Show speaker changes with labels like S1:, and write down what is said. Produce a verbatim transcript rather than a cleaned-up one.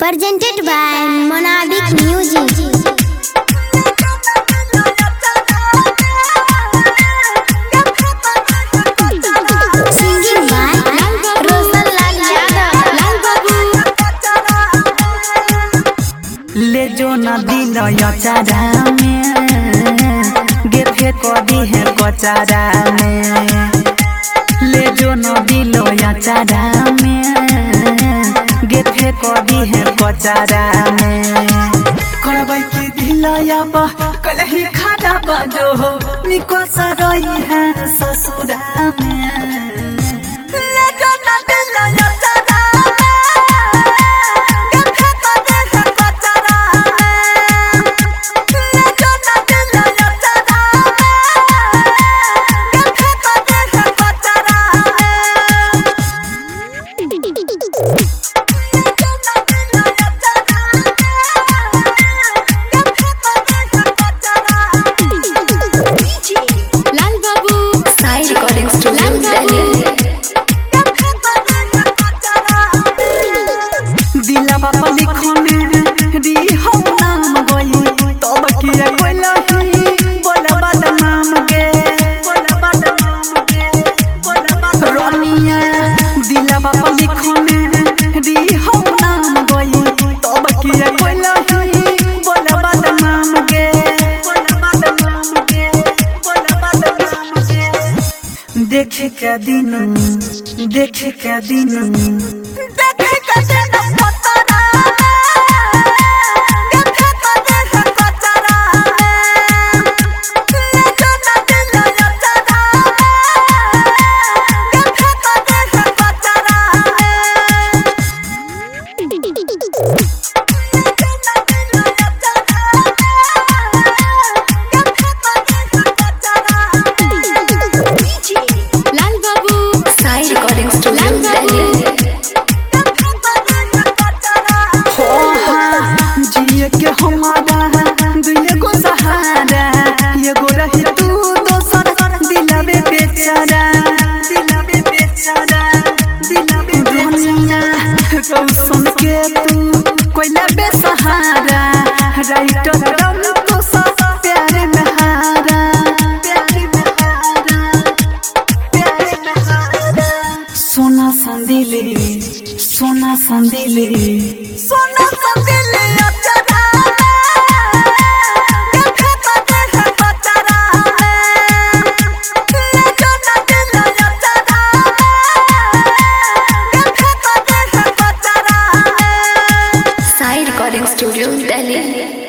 S1: Presented by Monadic Music. Singing by Rosal Lal Yadav. Lal Babu.
S2: ले जो नदी लया चारा में गे फेंको दी है कोचारा में। ले जो नदी लया चारा में गे फेंको दी है कोचारा में। करबै के दिलया बा कलही खाना बाजो निको सरई है ससुरा में। ले जो नदी लया चारा देखे का दिन देखे का दिन देखे का दिन पतरा देखे का दिन पतरा ले जो ना दिल यात्रा देखे का दिन पतरा सुन के तू कोयला बेसहारा राइटर रम तो सब प्यार में हारा प्यार में हारा प्यार में हारा। सोना संदिली सोना संदिली सोना संदिली अचरा देखा तो देह पचरा ले जो ना दिल अचरा
S3: Recording Studio, Delhi.